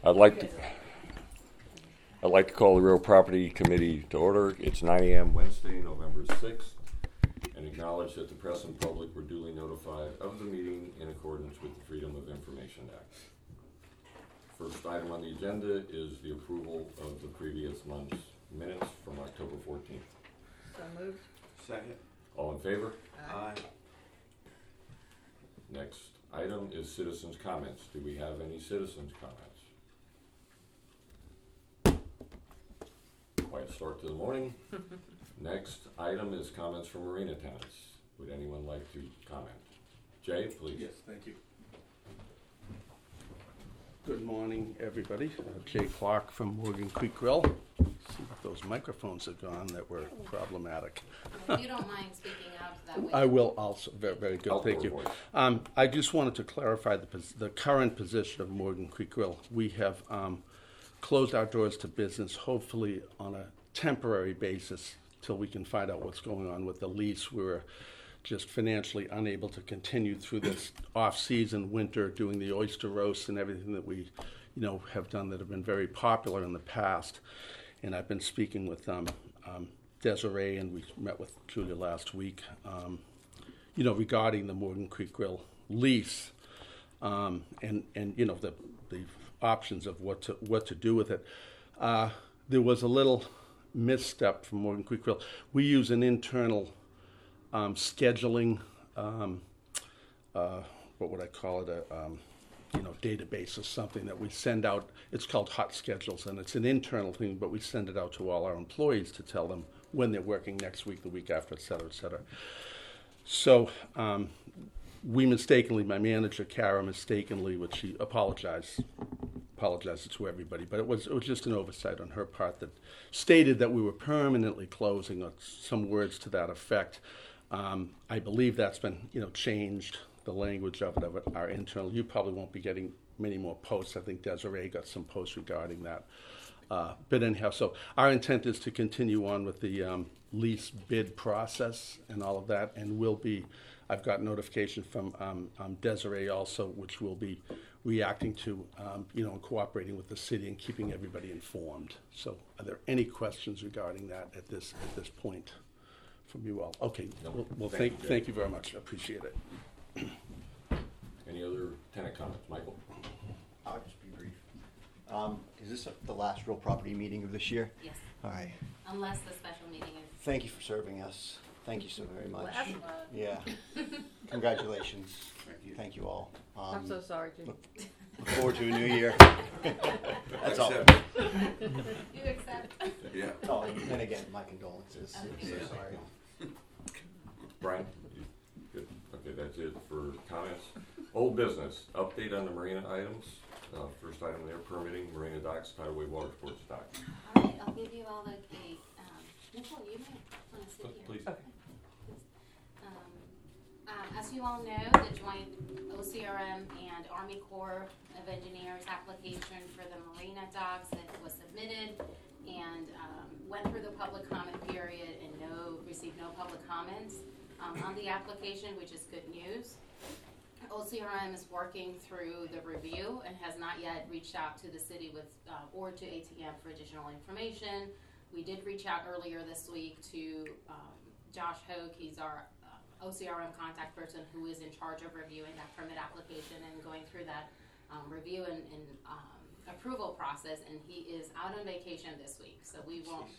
I'd like to call the Real Property Committee to order. It's 9 a.m. Wednesday, November 6th, and acknowledge that the press and public were duly notified of the meeting in accordance with the Freedom of Information Act. First item on the agenda is the approval of the previous month's minutes from October 14th. So moved. Second. All in favor? Aye. Next item is citizens' comments. Do we have any citizens' comments? Quiet start to the morning. Next item is comments from marina tenants. Would anyone like to comment? Jay, please. Yes, thank you. Good morning, everybody. Jay Clark from Morgan Creek Grill. See if those microphones are gone that were problematic. If you don't mind speaking up, that way. I will also. Very, very good. Thank you. I just wanted to clarify the current position of Morgan Creek Grill. We have closed our doors to business, hopefully on a temporary basis, till we can find out what's going on with the lease. We're just financially unable to continue through this off-season winter, doing the oyster roasts and everything that we, have done that have been very popular in the past. And I've been speaking with Desiree, and we met with Julia last week, regarding the Morgan Creek Grill lease, and the options of what to do with it. There was a little misstep from Morgan Creek Grill. We use an internal scheduling, what would I call it, database or something that we send out. It's called Hot Schedules, and it's an internal thing, but we send it out to all our employees to tell them when they're working next week, the week after, et cetera, et cetera. So we mistakenly, my manager, Kara, which she apologizes to everybody, but it was just an oversight on her part that stated that we were permanently closing, or some words to that effect. I believe that's been, changed, the language of it, our internal. You probably won't be getting many more posts. I think Desiree got some posts regarding that. But anyhow, so our intent is to continue on with the lease bid process and all of that, and I've got notification from Desiree also, which will be reacting to, and cooperating with the city and keeping everybody informed. So are there any questions regarding that at this point from you all? Okay, No. well thank you very much. I appreciate it. Any other tenant comments? Michael? I'll just be brief. Is this the last real property meeting of this year? Yes, All right. unless the special meeting is. Thank you for serving us. Thank you so very much. Last one. Yeah. Congratulations. Thank you all. I'm so sorry, Jim. Look forward to a new year. That's all. You accept? Yeah. Oh, and again, my condolences. Okay. So sorry. Brian? Good. Okay, that's it for comments. Old business, update on the marina items. First item there, permitting Marina Docks, Tideway Water Sports Dock. All right, I'll give you all the, Nicole, you may want to sit here. Please. Okay. As you all know, the joint OCRM and Army Corps of Engineers application for the Marina Docks that was submitted and went through the public comment period and received no public comments on the application, which is good news. OCRM is working through the review and has not yet reached out to the city or to ATM for additional information. We did reach out earlier this week to Josh Hoke. He's our OCRM contact person who is in charge of reviewing that permit application and going through that review and approval process, and he is out on vacation this week, so we won't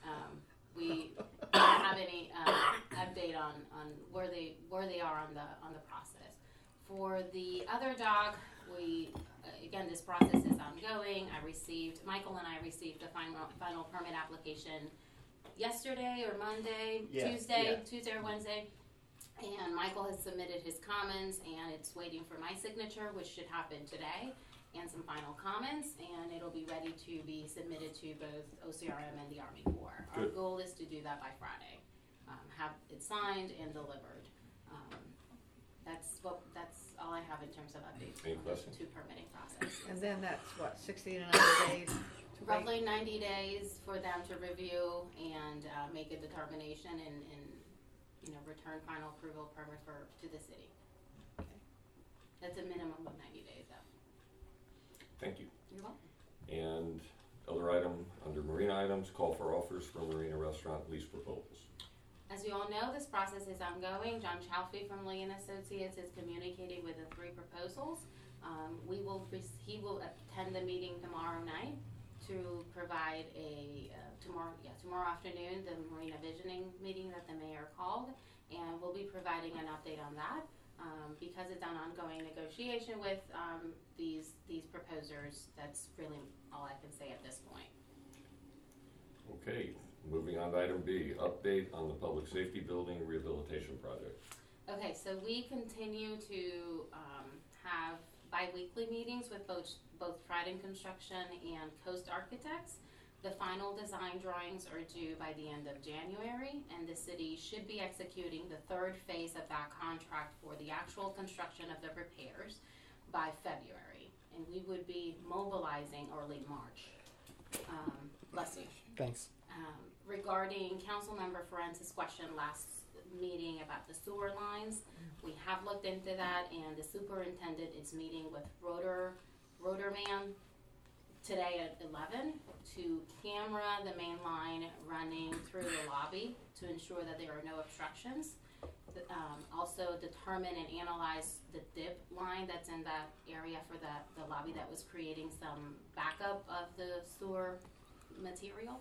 have any update on where they are on the process. For the other dock, again, this process is ongoing. Michael and I received the final permit application yesterday or Monday, Tuesday or Wednesday. And Michael has submitted his comments, and it's waiting for my signature, which should happen today, and some final comments, and it'll be ready to be submitted to both OCRM and the Army Corps. Our goal is to do that by Friday, have it signed and delivered. That's all I have in terms of updates Any on the questions? permitting process. And then that's what, 60 to 90 days? Roughly 90 days for them to review and make a determination and return final approval permit to the city. Okay. That's a minimum of 90 days, though. Thank you. You're welcome. And other item, under marina items, call for offers for marina restaurant lease proposals. As you all know, this process is ongoing. John Chalfie from Lee and Associates is communicating with the 3 proposals. He will attend the meeting tomorrow night to provide tomorrow afternoon, the Marina Visioning meeting that the mayor called, and we'll be providing an update on that. Because it's an ongoing negotiation with these proposers, that's really all I can say at this point. Okay, moving on to item B, update on the public safety building rehabilitation project. Okay, so we continue to have bi-weekly meetings with both Trident Construction and Coast Architects. The final design drawings are due by the end of January, and the city should be executing the 3rd phase of that contract for the actual construction of the repairs by February. And we would be mobilizing early March. Bless you. Thanks. Regarding Councilmember Ferentz's question last meeting about the sewer lines, we have looked into that, and the superintendent is meeting with Rotorman today at 11 to camera the main line running through the lobby to ensure that there are no obstructions. Also determine and analyze the dip line that's in that area for the lobby that was creating some backup of the sewer material.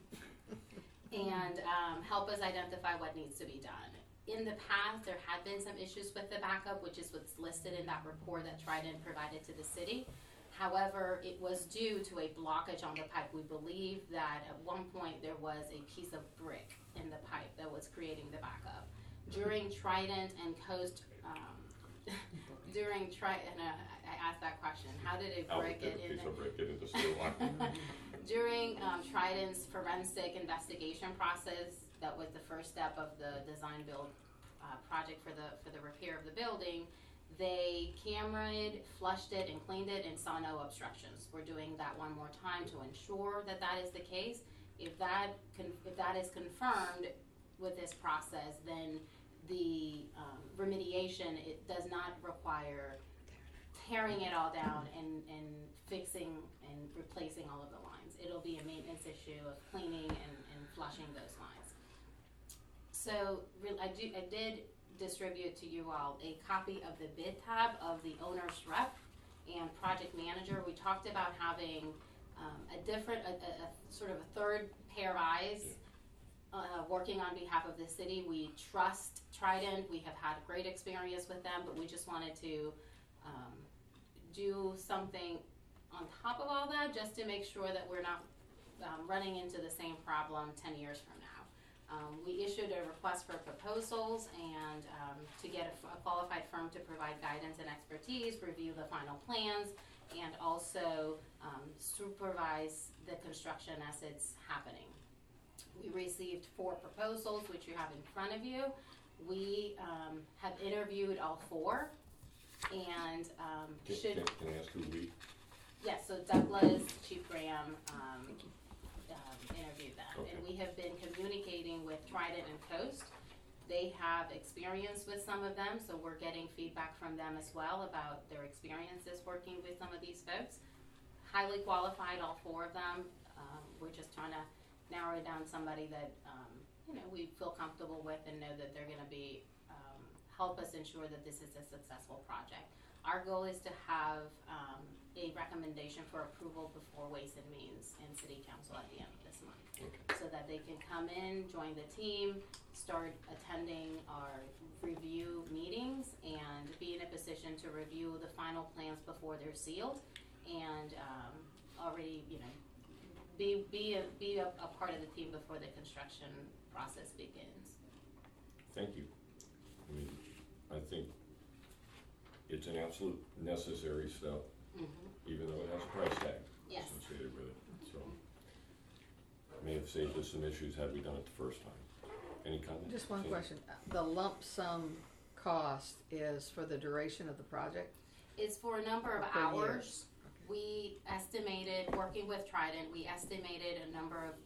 And help us identify what needs to be done. In the past, there had been some issues with the backup, which is what's listed in that report that Trident provided to the city. However, it was due to a blockage on the pipe. We believe that at one point there was a piece of brick in the pipe that was creating the backup. During Trident and Coast, I asked that question, how did a brick get in there? During Trident's forensic investigation process, that was the first step of the design build project for the repair of the building. They cameraed, flushed it, and cleaned it, and saw no obstructions. We're doing that one more time to ensure that that is the case. If that is confirmed with this process, then the remediation, it does not require tearing it all down and fixing and replacing all of the lines. It'll be a maintenance issue of cleaning and flushing those lines. So I did distribute to you all a copy of the bid tab of the owner's rep and project manager. We talked about having a sort of a 3rd pair of eyes working on behalf of the city. We trust Trident. We have had a great experience with them, but we just wanted to do something on top of all that just to make sure that we're not running into the same problem 10 years from now. We issued a request for proposals and to get a qualified firm to provide guidance and expertise, review the final plans, and also supervise the construction as it's happening. We received 4 proposals, which you have in front of you. We have interviewed all 4, and Can I ask who we? Yes, so Douglas, Chief Graham interviewed them. Okay. And we have been communicating with Trident and Coast. They have experience with some of them, so we're getting feedback from them as well about their experiences working with some of these folks. Highly qualified, all 4 of them. We're just trying to narrow down somebody that we feel comfortable with and know that they're going to be help us ensure that this is a successful project. Our goal is to have a recommendation for approval before Ways and Means and City Council at the end of this month. Okay. So that they can come in, join the team, start attending our review meetings, and be in a position to review the final plans before they're sealed, and already, be a part of the team before the construction process begins. Thank you. I mean, I think it's an absolute necessary step, even though it has a price tag Yes. associated with it. So, may have saved us some issues had we done it the first time. Any comments? Just one Sandy? question. The lump sum cost is for the duration of the project? It's for a number of Per year. hours. We estimated, working with Trident, we estimated a number of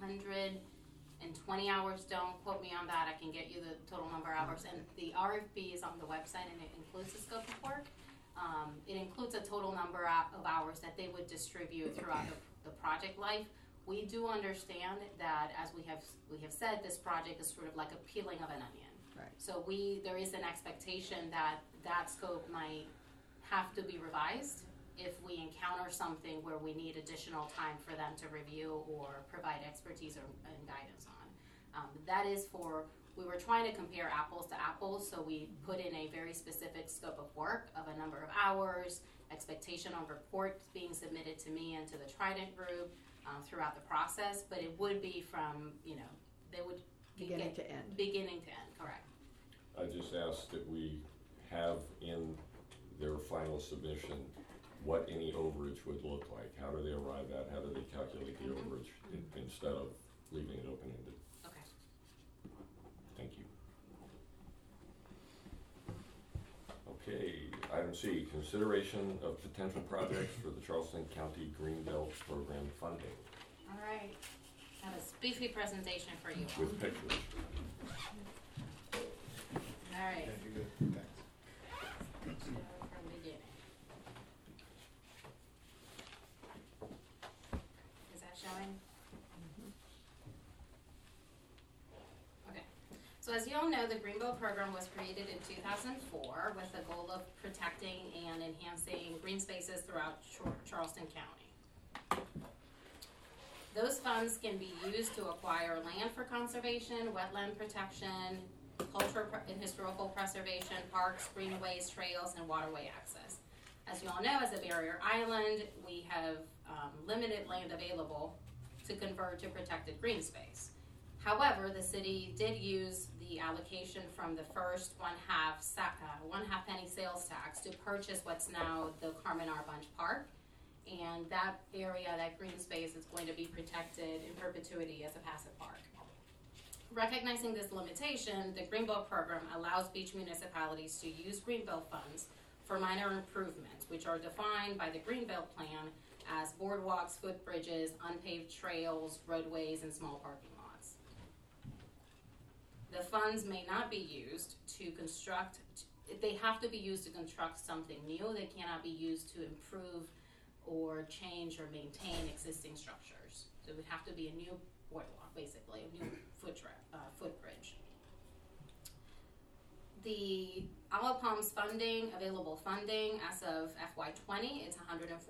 220 hours. Don't quote me on that. I can get you the total number of hours. And the RFP is on the website, and it includes the scope of work. It includes a total number of hours that they would distribute throughout the project life. We do understand that, as we have said, this project is sort of like a peeling of an onion. Right. So there is an expectation that that scope might have to be revised if we encounter something where we need additional time for them to review or provide expertise and guidance on. That is we were trying to compare apples to apples, so we put in a very specific scope of work of a number of hours, expectation on reports being submitted to me and to the Trident group throughout the process, but it would be from, they would Beginning to end. Beginning to end, correct. I just asked that we have in their final submission what any overage would look like. How do they arrive at, how do they calculate the overage instead of leaving it open-ended? Okay. Thank you. Okay, item C, consideration of potential projects for the Charleston County Greenbelt Program funding All right. I have a beefy presentation for you all. with pictures. All right. Let's go from the beginning. Is that showing? Okay. So as you all know, the Greenbelt program was created in 2004 with the goal of protecting and enhancing green spaces throughout Charleston County. Those funds can be used to acquire land for conservation, wetland protection, cultural and historical preservation, parks, greenways, trails, and waterway access. As you all know, as a barrier island, we have limited land available to convert to protected green space. However, the city did use the allocation from the first one-half penny sales tax to purchase what's now the Carmen R. Bunch Park. And that area, that green space, is going to be protected in perpetuity as a passive park. Recognizing this limitation, the Greenbelt program allows beach municipalities to use Greenbelt funds for minor improvements, which are defined by the Greenbelt plan as boardwalks, footbridges, unpaved trails, roadways, and small parking lots. The funds may not be used to construct, they have to be used to construct something new. They cannot be used to improve or change or maintain existing structures. So it would have to be a new boardwalk, basically, a new footbridge. The ALAPOM's available funding as of FY20 is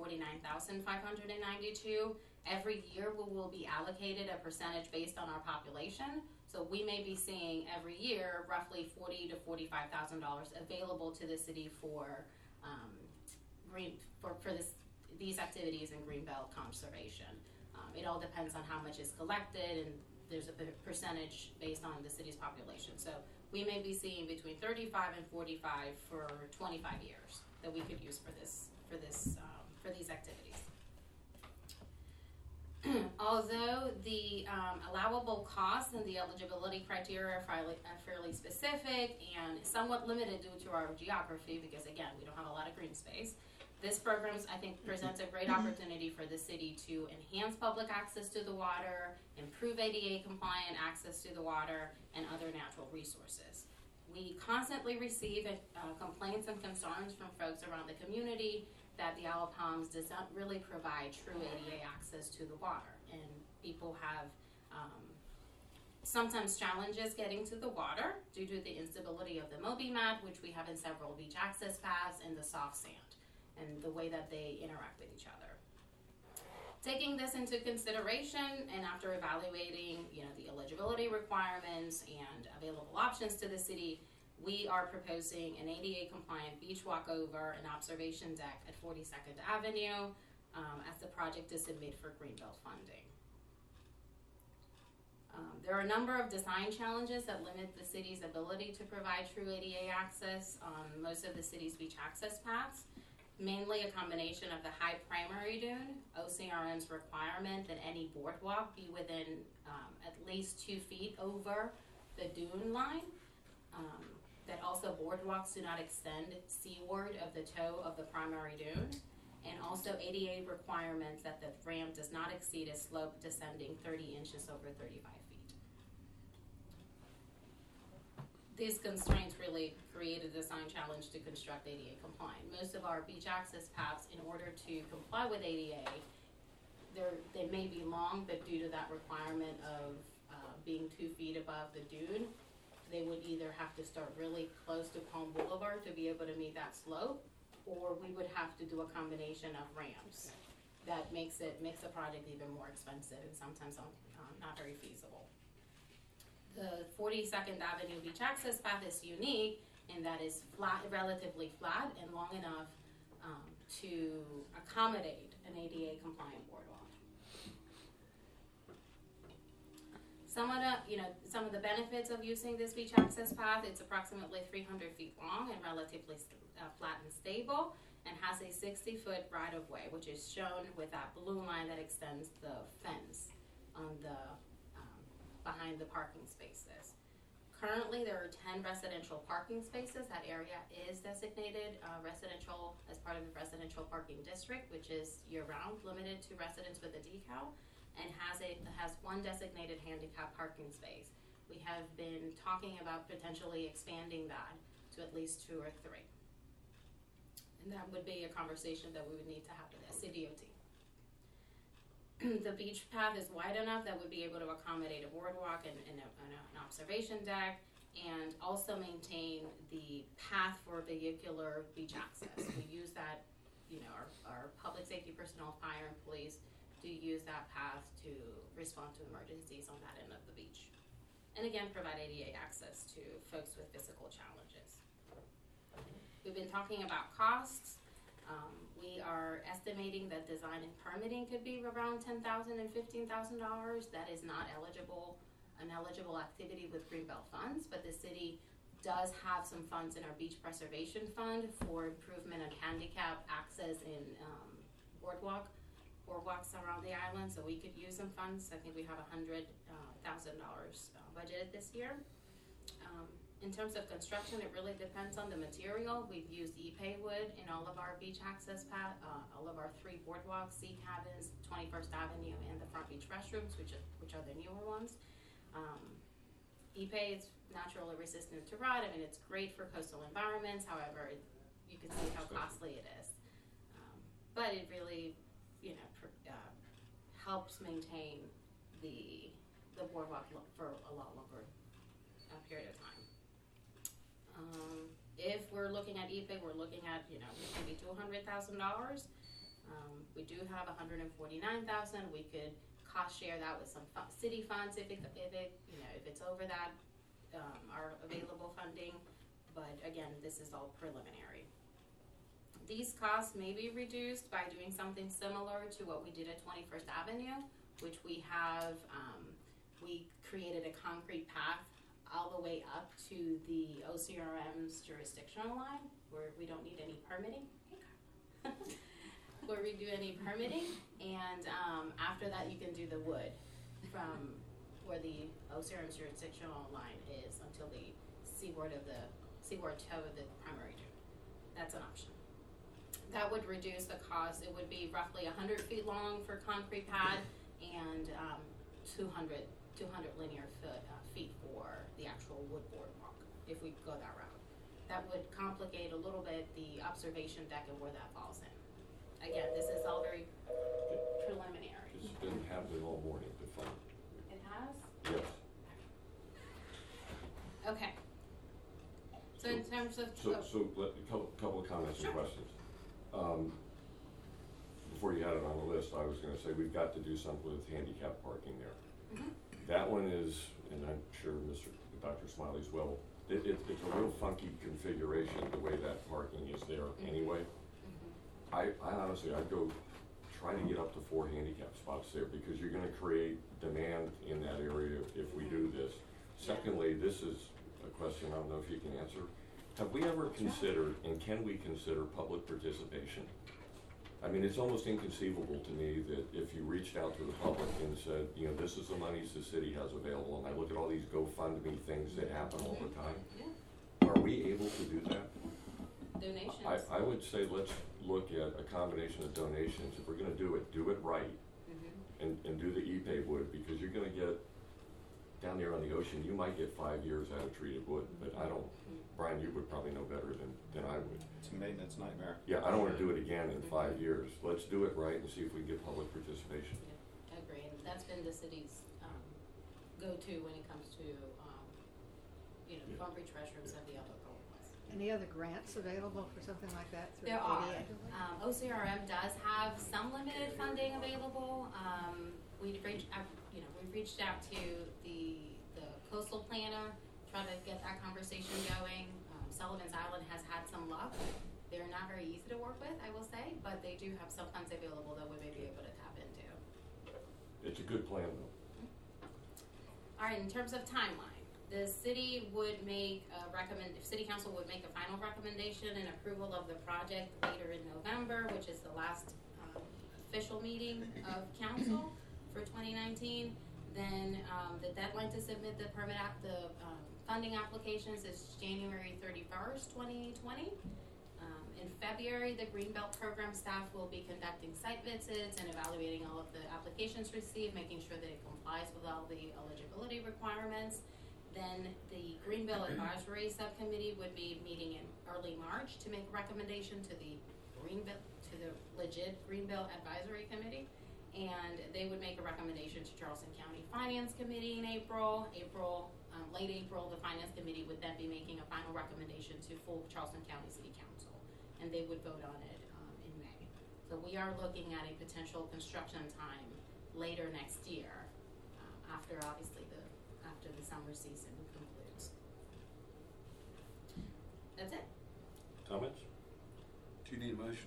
$149,592. Every year we will be allocated a percentage based on our population. So we may be seeing every year roughly $40,000 to $45,000 available to the city for these activities in Greenbelt conservation. It all depends on how much is collected, and there's a percentage based on the city's population. So we may be seeing between 35 and 45 for 25 years that we could use for these activities. Although the allowable costs and the eligibility criteria are fairly specific and somewhat limited due to our geography, because again, we don't have a lot of green space, this program, I think, presents a great opportunity for the city to enhance public access to the water, improve ADA compliant access to the water, and other natural resources. We constantly receive complaints and concerns from folks around the community that the ALAPOMs does not really provide true ADA access to the water, and people have sometimes challenges getting to the water due to the instability of the Moby mat, which we have in several beach access paths, and the soft sand, and the way that they interact with each other. Taking this into consideration, and after evaluating, the eligibility requirements and available options to the city, we are proposing an ADA-compliant beach walkover and observation deck at 42nd Avenue as the project to submit for Greenbelt funding. There are a number of design challenges that limit the city's ability to provide true ADA access on most of the city's beach access paths. Mainly a combination of the high primary dune, OCRM's requirement that any boardwalk be within at least 2 feet over the dune line, that also boardwalks do not extend seaward of the toe of the primary dune, and also ADA requirements that the ramp does not exceed a slope descending 30 inches over 35 feet. these constraints really created a design challenge to construct ADA compliant. Most of our beach access paths, in order to comply with ADA, they may be long, but due to that requirement of being 2 feet above the dune, they would either have to start really close to Palm Boulevard to be able to meet that slope, or we would have to do a combination of ramps. That makes the project even more expensive and sometimes not very feasible. The 42nd Avenue Beach Access Path is unique in that it's flat, relatively flat and long enough to accommodate an ADA compliant boardwalk. Some of the benefits of using this beach access path, it's approximately 300 feet long and relatively flat and stable, and has a 60-foot right-of-way, which is shown with that blue line that extends the fence on the behind the parking spaces. Currently, there are 10 residential parking spaces. That area is designated residential as part of the residential parking district, which is year-round, limited to residents with a decal, and has 1 designated handicap parking space. We have been talking about potentially expanding that to at least 2 or 3. And that would be a conversation that we would need to have with SCDOT. The beach path is wide enough that would be able to accommodate a boardwalk and an observation deck, and also maintain the path for vehicular beach access. We use that, our public safety personnel, fire and police, do use that path to respond to emergencies on that end of the beach. And again, provide ADA access to folks with physical challenges. We've been talking about costs. We are estimating that design and permitting could be around $10,000 and $15,000. That is not an eligible activity with Greenbelt funds, but the city does have some funds in our beach preservation fund for improvement of handicap access in boardwalks around the island, so we could use some funds. I think we have $100,000 budgeted this year. In terms of construction, it really depends on the material. We've used Ipe wood in all of our beach access path, all of our 3 boardwalks, Sea Cabins, 21st Avenue, and the front beach restrooms, which are the newer ones. Ipe is naturally resistant to rot. I mean, it's great for coastal environments. However, you can see how costly it is. But it really, helps maintain the boardwalk for a lot longer period of time. If we're looking at Ipe, we're looking at maybe $200,000. We do have $149,000. We could cost share that with some city funds if it's over that our available funding. But again, this is all preliminary. These costs may be reduced by doing something similar to what we did at 21st Avenue, which we have, we created a concrete path all the way up to the OCRM's jurisdictional line, where we don't need any permitting. Where we do any permitting, and after that you can do the wood from where the OCRM's jurisdictional line is until the seaward toe of the primary dune. That's an option. That would reduce the cost. It would be roughly 100 feet long for concrete pad and 200 linear feet for the actual wood boardwalk if we go that route. That would complicate a little bit the observation deck and where that falls in. Again, this is all very preliminary. It's been happening all morning, the fun. It has? Yes. Okay. So in terms of... A couple of comments Sure. and questions. Before you had it on the list, I was going to say we've got to do something with handicap parking there. Mm-hmm. That one is, and I'm sure Dr. Smiley's will, it's a real funky configuration the way that parking is there anyway. I honestly, I'd go try to get up to 4 handicap spots there because you're going to create demand in that area if we do this. Secondly, this is a question I don't know if you can answer. Have we ever considered, and can we consider public participation? I mean, it's almost inconceivable to me that if you reached out to the public and said, this is the monies the city has available, and I look at all these GoFundMe things that happen all the time. Yeah. Are we able to do that? Donations. I would say let's look at a combination of donations. If we're going to do it right, and do the Ipe wood, because you're going to get down there on the ocean, you might get 5 years out of treated wood, but I don't, Brian, you would probably know better than I would. It's a maintenance nightmare. Yeah, I don't wanna do it again in 5 years. Let's do it right and see if we can get public participation. I agree, and that's been the city's go-to when it comes to, Yeah. concrete restrooms and the other programs. Any other grants available for something like that through There are. ADA? OCRM does have some limited funding available. We've reached out to the coastal planner, try to get that conversation going. Sullivan's Island has had some luck. They're not very easy to work with, I will say, but they do have some funds available that we may be able to tap into. It's a good plan though. All right, in terms of timeline, the city would make City Council would make a final recommendation and approval of the project later in November, which is the last official meeting of council for 2019. Then the deadline to submit the funding applications is January 31st, 2020. In February, the Greenbelt program staff will be conducting site visits and evaluating all of the applications received, making sure that it complies with all the eligibility requirements. Then the Greenbelt Advisory Subcommittee would be meeting in early March to make a recommendation to the legit Greenbelt Advisory Committee. And they would make a recommendation to Charleston County Finance Committee in April. Late April, the Finance Committee would then be making a final recommendation to full Charleston County City Council, and they would vote on it in May. So we are looking at a potential construction time later next year, after obviously after the summer season concludes. That's it. Comments? Do you need a motion?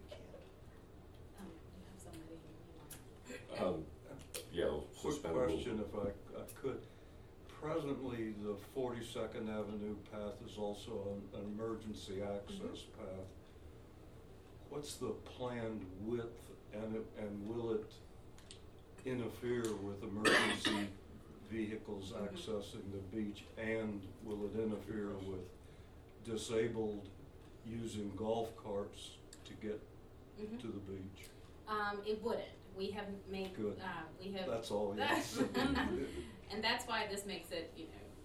You have somebody you want. Yeah, Quick suspend the rules. question, if I could. Presently, the 42nd Avenue path is also an emergency access path. What's the planned width, and will it interfere with emergency vehicles accessing the beach, and will it interfere with disabled using golf carts to get to the beach? It wouldn't. We have made. Good. We have. That's all, yes. And that's why this makes it,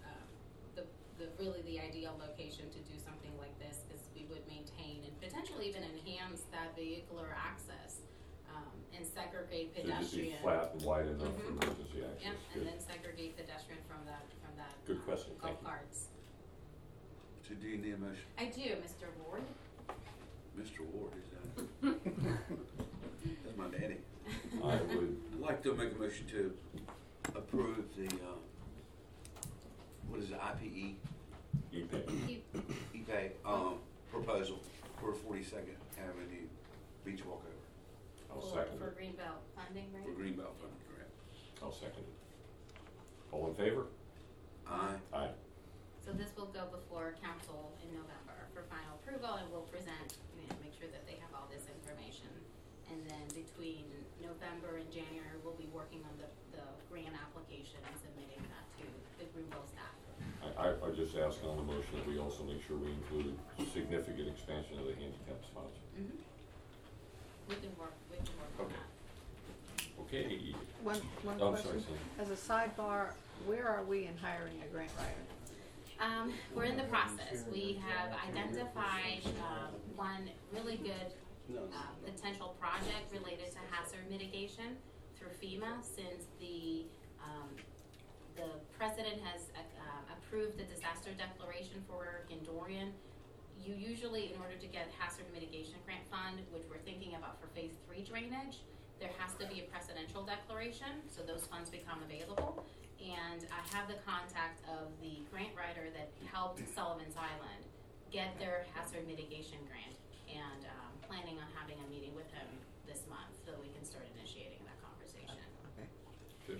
really the ideal location to do something like this, because we would maintain and potentially even enhance that vehicular access, and segregate So just be pedestrian. flat and wide enough for emergency access. Yeah, Good. and then segregate pedestrian from that. Good question, thank Golf you. carts. So do you need a motion? I do, Mr. Ward. Mr. Ward, is that? That's my daddy. I would, I'd like to make a motion to approve the, what is it, IPE, EPA. EPay, proposal for 42nd Avenue Beach Walkover I'll For second it. Greenbelt funding, right? for Greenbelt funding grant. I'll second it. All in favor? Aye. Aye. So this will go before council in November for final approval, and we'll present, make sure that they have all this information. And then between November and January, we'll be working on the grant application and submitting that to the Greenville staff. I just ask on the motion that we also make sure we include significant expansion of the handicap spots. We can work on Okay. that. Okay. One Oh, I'm sorry, question. Sam. As a sidebar, where are we in hiring a grant writer? We're in the process. We have identified one really good potential project related to hazard mitigation through FEMA, since the president has approved the disaster declaration for Hurricane Dorian. You usually, in order to get hazard mitigation grant fund, which we're thinking about for phase 3 drainage, there has to be a precedential declaration, so those funds become available. And I have the contact of the grant writer that helped Sullivan's Island get their hazard mitigation grant, and planning on having a meeting with him this month so we can start initiating that conversation. Okay. Good.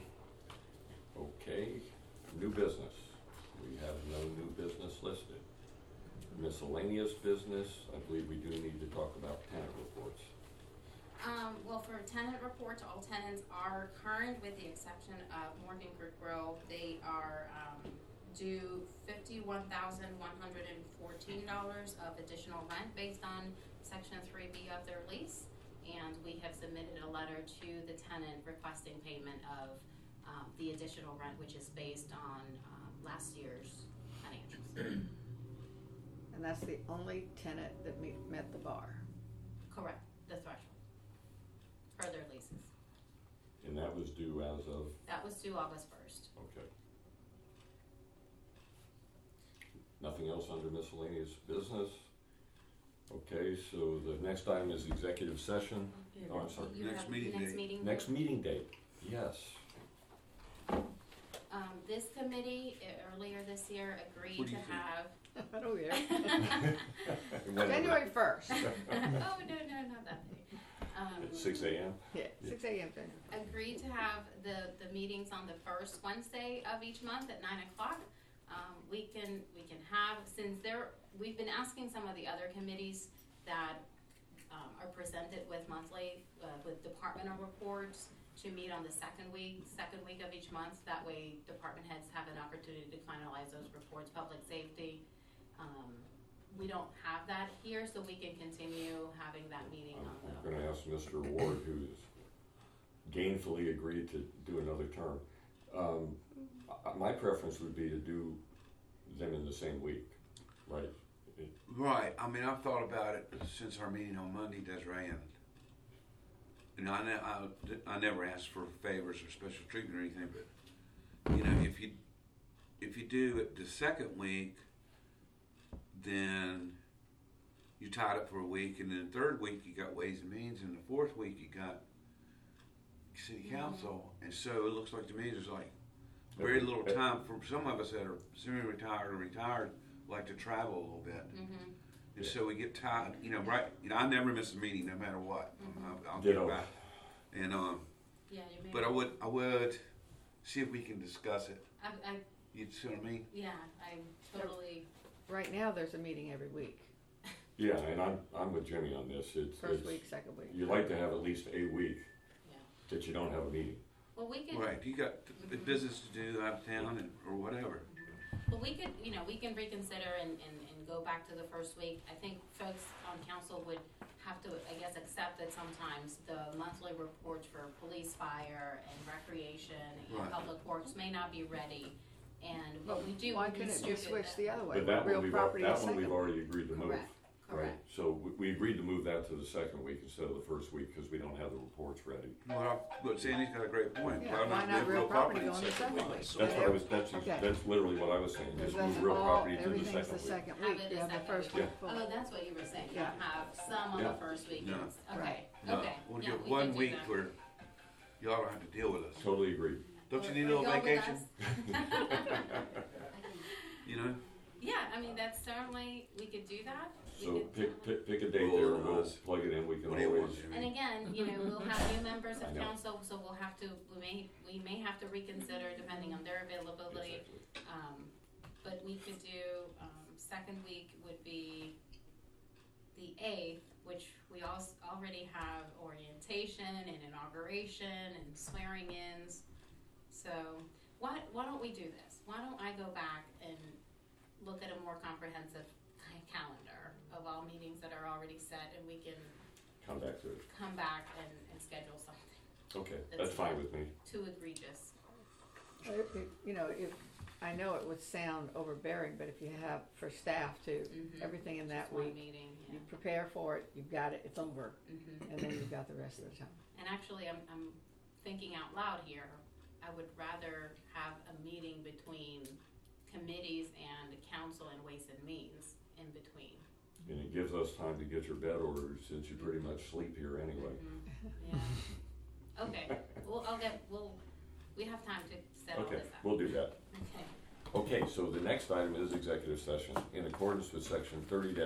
Okay, new business. We have no new business listed. Miscellaneous business, I believe we do need to talk about tenant reports. Well, for tenant reports, all tenants are current with the exception of Morgan Creek Grill. They are due $51,114 of additional rent based on Section 3B of their lease. And we have submitted a letter to the tenant requesting payment of the additional rent, which is based on last year's financials. And that's the only tenant that met the bar. Correct, the threshold for their leases. And that was due as of, That was due August 1st. okay. Nothing else under miscellaneous business? Okay, so the next item is executive session. Oh, I'm sorry. You Next have meeting next date. meeting. Next meeting date, yes. This committee earlier this year agreed What do to you think? have. I don't care. When- January 1st. Oh, no, not that day. At 6 a.m.? Yeah, 6 a.m. January. Agreed to have the meetings on the first Wednesday of each month at 9 o'clock. We can have, since we've been asking some of the other committees that are presented with monthly, with departmental reports to meet on the second week of each month. That way department heads have an opportunity to finalize those reports. Public safety, we don't have that here, so we can continue having that meeting on I'm the. gonna ask Mr. Ward, who's gainfully agreed to do another term. My preference would be to do them in the same week, right? Right. I mean, I've thought about it since our meeting on Monday, Desiree, and you know, I never ask for favors or special treatment or anything, but you know, if you do it the second week, then you tied up for a week, and then the third week you got Ways and Means, and the fourth week you got City Council, and so it looks like to me there's like very little time for some of us that are semi-retired or retired like to travel a little bit. Mm-hmm. And so we get tired, you know, right? You know, I never miss a meeting, no matter what. I'll Ditto. get back. And Yeah, you may. but I would see if we can discuss it. I You see what I mean? yeah, I totally. Right now, there's a meeting every week. Yeah, and I'm with Jimmy on this. First week, second week. You like to have at least a week Yeah. that you don't have a meeting. Well, we can. Right. You got the business to do out of town or whatever. Well, we could, we can reconsider and go back to the first week. I think folks on council would have to, I guess, accept that sometimes the monthly reports for police, fire, and recreation and Right. public works may not be ready. But we do. Why we couldn't it be restrict switched the other way? But that Real one property is we've second. already agreed to move. Correct. Right, Correct. so we agreed to move that to the second week instead of the first week because we don't have the reports ready. But Sandy's got a great point. Yeah, why not do real property go on the second second week? week? That's what I was, Okay. that's literally what I was saying, Because just move that's real all, property to the everything's second the week. second Have week. it You the have the second first week. week full. Oh, that's what you were saying. Yeah. You have some on Yeah. the first weekends. No. Okay. No, Okay. we'll No, give we one can do week that. where y'all don't have to deal with us. Totally agreed. Don't you Or- need a or little go with vacation? us. You know? Yeah, I mean, that's certainly, we could do that. We So could- pick a date there and we'll plug it in, we can What do you want, always. Jimmy? And again, we'll have new members I of know. council, so we may have to reconsider depending on their availability. Exactly. But we could do, second week would be the 8th, which we already have orientation and inauguration and swearing-ins. So why don't we do this? Why don't I go back and look at a more comprehensive calendar of all meetings that are already set, and we can Come back to it. come back and schedule something Okay, that's fine with me. too egregious. If, I know it would sound overbearing, but if you have for staff too, Mhm. everything in that Just one week, meeting, you yeah. prepare for it, you've got it, it's over, Mhm. and then you've got the rest of the time. And actually, I'm thinking out loud here. I would rather have a meeting between committees and council and Ways and Means in between. And it gives us time to get your bed ordered since you pretty much sleep here anyway. Yeah. Okay. We have time to set all Okay, this up. we'll do that. Okay. Okay, so the next item is executive session. In accordance with section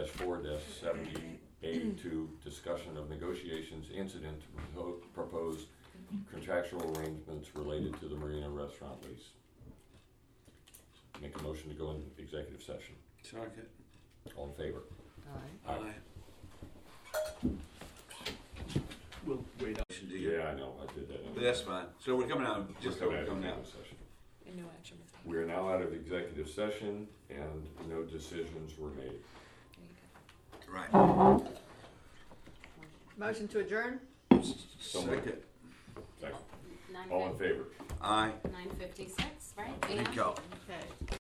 30-4-70A2, discussion of negotiations incident to proposed contractual arrangements related to the Marina restaurant lease. Make a motion to go in executive session. Second. All in favor? All right. Aye. We'll wait up. Should do you. Yeah, I know, I did that. But that's fine. So we're coming out, just so We're we're coming out. executive session. And no action was taken. We are now out of executive session and no decisions were made. There you go. Right. Motion to adjourn? So moved. Second. Second. All in favor? Aye. 9:56, right? Thank y'all. Okay.